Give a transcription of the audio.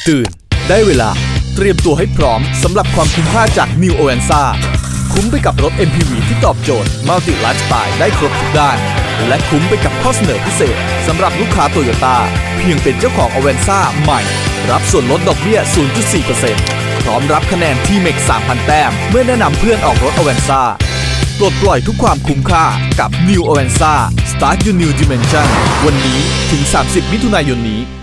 ตื่นได้เวลาเตรียมตัวให้พร้อมสำหรับความคุ้มค่าจาก New Avanza คุ้มไปกับรถ MPV ที่ตอบโจทย์ Multi Lifestyle ได้ครบทุกด้านและคุ้มไปกับข้อเสนอพิเศษสำหรับลูกค้า Toyota เพียงเป็นเจ้าของ Avanza ใหม่รับส่วนลดดอกเบี้ย 0.4% พร้อมรับคะแนนที่ MEX 3,000 แต้มเมื่อแนะนำเพื่อนออกรถ Avanza ปลดปล่อยทุกความคุ้มค่ากับ New Avanza Start Your New Dimension วันนี้ถึง 30 มิถุนายนนี้